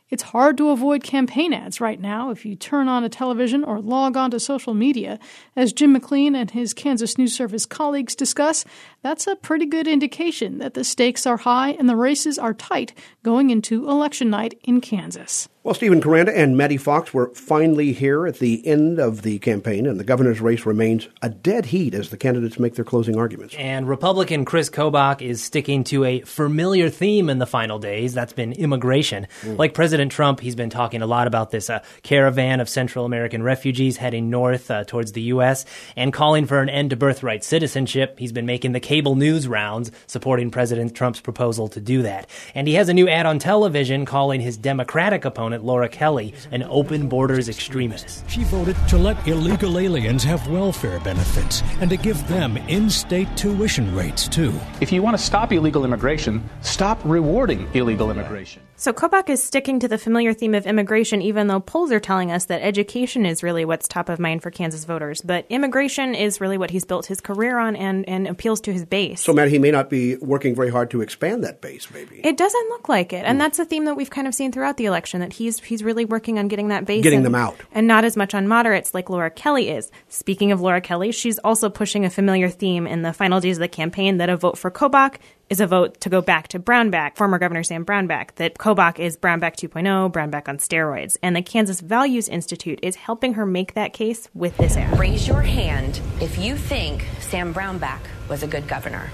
It's hard to avoid campaign ads right now if you turn on a television or log on to social media. As Jim McLean and his Kansas News Service colleagues discuss, that's a pretty good indication that the stakes are high and the races are tight going into election night in Kansas. Well, Stephen Coranda and Maddie Fox were finally here at the end of the campaign, and the governor's race remains a dead heat as the candidates make their closing arguments. And Republican Chris Kobach is sticking to a familiar theme in the final days. That's been immigration. Like President Trump, he's been talking a lot about this caravan of Central American refugees heading north towards the U.S. and calling for an end to birthright citizenship. He's been making the cable news rounds supporting President Trump's proposal to do that. And he has a new ad on television calling his Democratic opponent, Laura Kelly, an open borders extremist. She voted to let illegal aliens have welfare benefits and to give them in-state tuition rates, too. If you want to stop illegal immigration, stop rewarding illegal immigration. So Kobach is sticking to the familiar theme of immigration, even though polls are telling us that education is really what's top of mind for Kansas voters. But immigration is really what he's built his career on and appeals to his base. So, Matt, he may not be working very hard to expand that base, maybe. It doesn't look like it. And that's a theme that we've kind of seen throughout the election, that he's really working on getting that base. Getting them out. And not as much on moderates like Laura Kelly is. Speaking of Laura Kelly, she's also pushing a familiar theme in the final days of the campaign that a vote for Kobach is a vote to go back to Brownback, former Governor Sam Brownback, that Kobach is Brownback 2.0, Brownback on steroids. And the Kansas Values Institute is helping her make that case with this ad. Raise your hand if you think Sam Brownback was a good governor.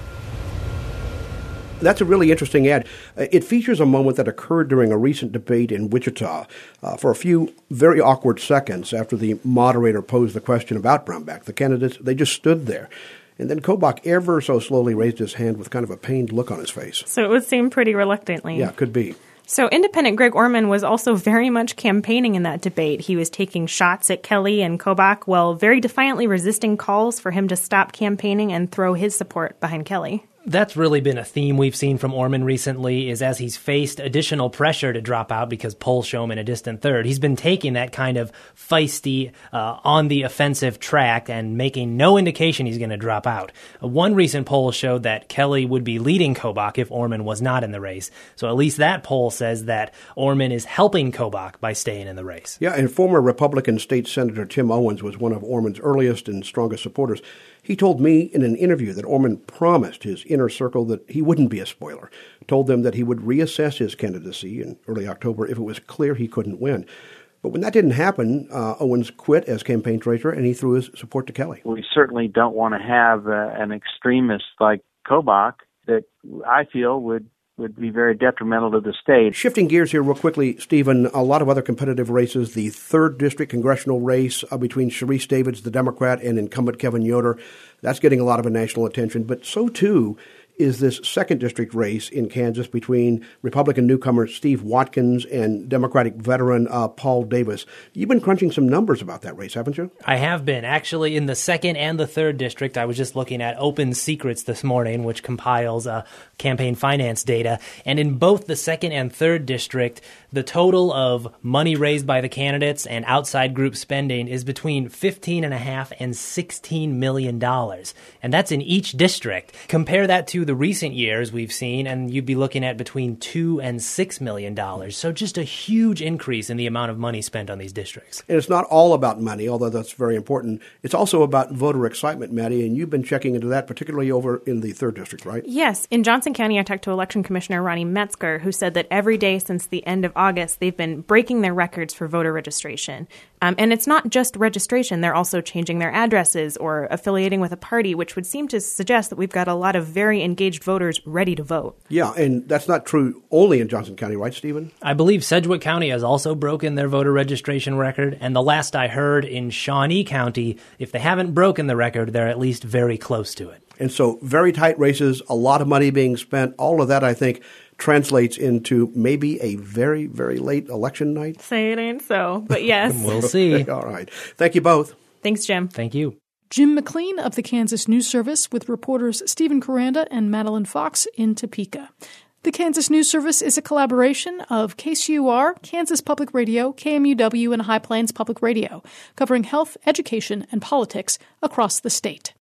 That's a really interesting ad. It features a moment that occurred during a recent debate in Wichita. For a few very awkward seconds after the moderator posed the question about Brownback, the candidates, they just stood there. And then Kobach ever so slowly raised his hand with kind of a pained look on his face. So it would seem pretty reluctantly. Yeah, could be. So independent Greg Orman was also very much campaigning in that debate. He was taking shots at Kelly and Kobach while very defiantly resisting calls for him to stop campaigning and throw his support behind Kelly. That's really been a theme we've seen from Orman recently, is as he's faced additional pressure to drop out because polls show him in a distant third, he's been taking that kind of feisty, on the offensive track and making no indication he's going to drop out. One recent poll showed that Kelly would be leading Kobach if Orman was not in the race. So at least that poll says that Orman is helping Kobach by staying in the race. Yeah, and former Republican State Senator Tim Owens was one of Orman's earliest and strongest supporters. He told me in an interview that Orman promised his inner circle that he wouldn't be a spoiler, told them that he would reassess his candidacy in early October if it was clear he couldn't win. But when that didn't happen, Owens quit as campaign treasurer and he threw his support to Kelly. We certainly don't want to have an extremist like Kobach that I feel would be very detrimental to the state. Shifting gears here real quickly, Stephen, a lot of other competitive races. The 3rd District congressional race between Sharice Davids, the Democrat, and incumbent Kevin Yoder, that's getting a lot of national attention. But so, too, is this 2nd District race in Kansas between Republican newcomer Steve Watkins and Democratic veteran Paul Davis. You've been crunching some numbers about that race, haven't you? I have been. Actually, in the 2nd and the 3rd District, I was just looking at Open Secrets this morning, which compiles campaign finance data. And in both the 2nd and 3rd District, the total of money raised by the candidates and outside group spending is between $15.5 and $16 million. And that's in each district. Compare that to the recent years we've seen, and you'd be looking at between $2 and $6 million. So just a huge increase in the amount of money spent on these districts. And it's not all about money, although that's very important. It's also about voter excitement, Maddie, and you've been checking into that, particularly over in the 3rd District, right? Yes. In Johnson County, I talked to Election Commissioner Ronnie Metzger, who said that every day since the end of August, they've been breaking their records for voter registration. And it's not just registration. They're also changing their addresses or affiliating with a party, which would seem to suggest that we've got a lot of very engaged voters ready to vote. Yeah, and that's not true only in Johnson County, right, Stephen? I believe Sedgwick County has also broken their voter registration record. And the last I heard in Shawnee County, if they haven't broken the record, they're at least very close to it. And so very tight races, a lot of money being spent. All of that, I think, translates into maybe a very, very late election night. Say it ain't so, but yes. We'll see. All right. Thank you both. Thanks, Jim. Thank you. Jim McLean of the Kansas News Service with reporters Stephen Coranda and Madeline Fox in Topeka. The Kansas News Service is a collaboration of KCUR, Kansas Public Radio, KMUW, and High Plains Public Radio, covering health, education, and politics across the state.